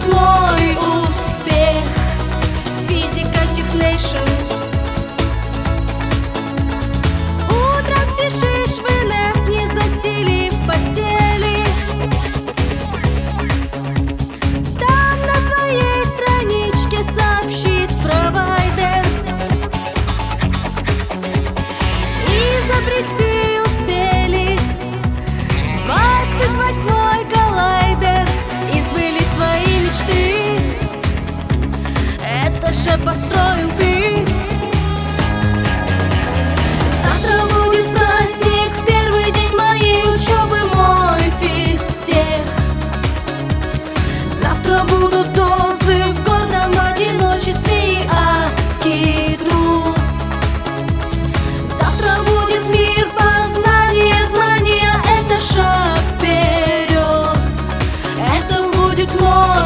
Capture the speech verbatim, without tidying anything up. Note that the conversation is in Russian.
будет мой успех. Физика Технейшн. Утром спешишь в инет, не застелив постели. Там на твоей страничке сообщит провайдер. Изобрести успели двадцать восьмой коллайдер. И сбылись твои мечты. Это же построил ты. Завтра будет праздник, первый день моей учебы, мой физтех. Завтра будут дозы в гордом одиночестве и адский труд. Завтра будет мир познания, знания. Это шаг вперед. Это будет мой